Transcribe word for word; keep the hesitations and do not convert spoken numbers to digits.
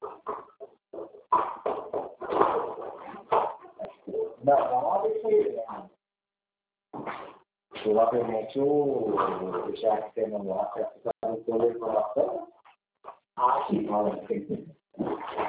Não, não deixei. Provavelmente o já que tem no ar, já está no teu coração. Ah, sim, olha.